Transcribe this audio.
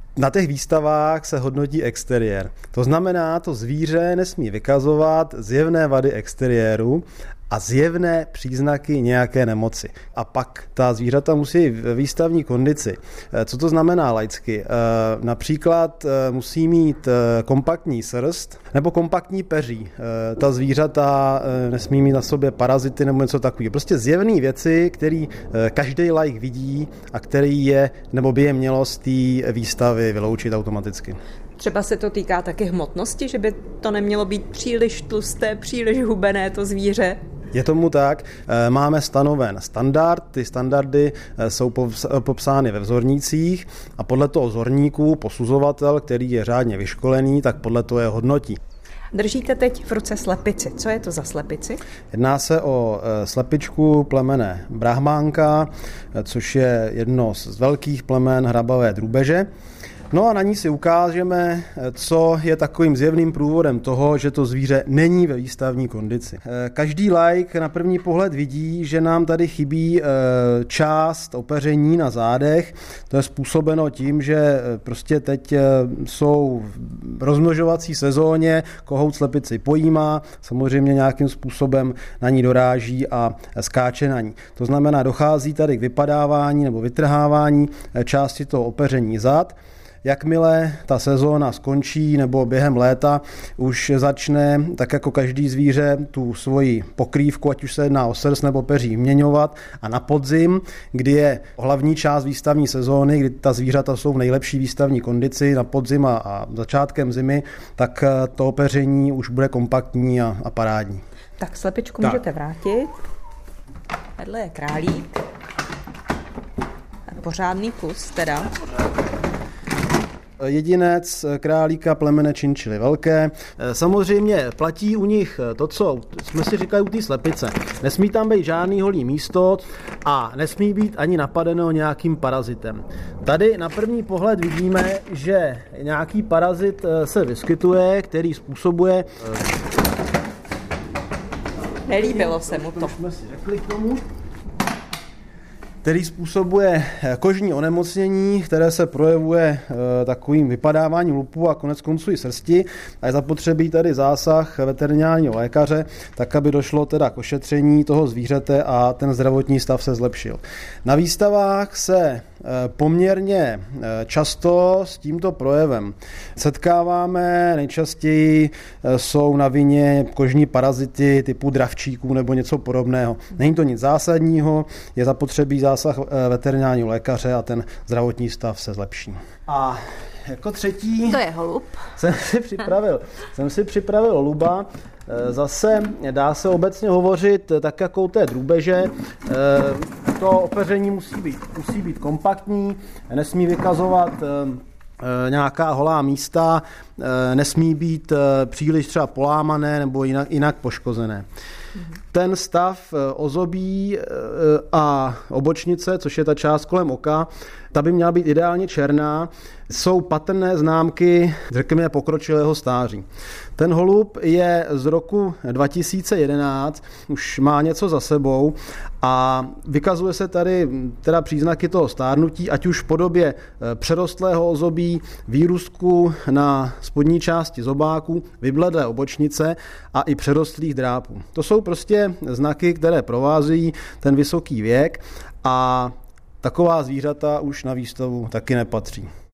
Na těch výstavách se hodnotí exteriér. To znamená, to zvíře nesmí vykazovat zjevné vady exteriéru a zjevné příznaky nějaké nemoci. A pak ta zvířata musí v výstavní kondici. Co to znamená laicky? Například musí mít kompaktní srst nebo kompaktní peří. Ta zvířata nesmí mít na sobě parazity nebo něco takového. Prostě zjevné věci, které každý laik vidí a který je nebo by je mělo z té výstavy vyloučit automaticky. Třeba se to týká taky hmotnosti, že by to nemělo být příliš tlusté, příliš hubené to zvíře? Je tomu tak, máme stanoven standard, ty standardy jsou popsány ve vzornících a podle toho vzorníku posuzovatel, který je řádně vyškolený, tak podle toho je hodnotí. Držíte teď v ruce slepici. Co je to za slepici? Jedná se o slepičku plemene brahmánka, což je jedno z velkých plemen hrabavé drůbeže. No a na ní si ukážeme, co je takovým zjevným průvodem toho, že to zvíře není ve výstavní kondici. Každý laik na první pohled vidí, že nám tady chybí část opeření na zádech. To je způsobeno tím, že prostě teď jsou v rozmnožovací sezóně, kohout slepici pojímá, samozřejmě nějakým způsobem na ní doráží a skáče na ní. To znamená, dochází tady k vypadávání nebo vytrhávání části toho opeření zad. Jakmile ta sezóna skončí nebo během léta už začne, tak jako každý zvíře, tu svoji pokrývku, ať už se jedná o srst nebo peří, měňovat a na podzim, kdy je hlavní část výstavní sezóny, kdy ta zvířata jsou v nejlepší výstavní kondici na podzim a začátkem zimy, tak to opeření už bude kompaktní a parádní. Tak slepičku můžete vrátit. Vedle je králík. Pořádný kus teda. Jedinec králíka plemene činčily velké. Samozřejmě platí u nich to, co jsme si říkali u té slepice. Nesmí tam být žádný holý místo a nesmí být ani napadeno nějakým parazitem. Tady na první pohled vidíme, že nějaký parazit se vyskytuje, který způsobuje... Nelíbilo se mu to. Jsme si řekli k tomu. Který způsobuje kožní onemocnění, které se projevuje takovým vypadáváním lupu a konec konců i srsti. A je zapotřebí tady zásah veterinárního lékaře, tak aby došlo teda k ošetření toho zvířete a ten zdravotní stav se zlepšil. Na výstavách se poměrně často s tímto projevem setkáváme. Nejčastěji jsou na vině kožní parazity typu dravčíků nebo něco podobného. Není to nic zásadního, je zapotřebí zásah veterinárního lékaře a ten zdravotní stav se zlepší. A jako třetí... To je holub. Jsem si připravil holuba. Zase dá se obecně hovořit tak jako u té drůbeže. To opeření musí být kompaktní, nesmí vykazovat nějaká holá místa, nesmí být příliš třeba polámané nebo jinak poškozené. Ten stav ozobí a obočnice, což je ta část kolem oka, ta by měla být ideálně černá. Jsou patrné známky, řekněme, pokročilého stáří. Ten holub je z roku 2011, už má něco za sebou a vykazuje se tady teda příznaky toho stárnutí, ať už v podobě přerostlého ozobí, výrůstku na spodní části zobáku, vybledlé obočnice a i přerostlých drápů. To jsou prostě znaky, které provázejí ten vysoký věk a taková zvířata už na výstavu taky nepatří.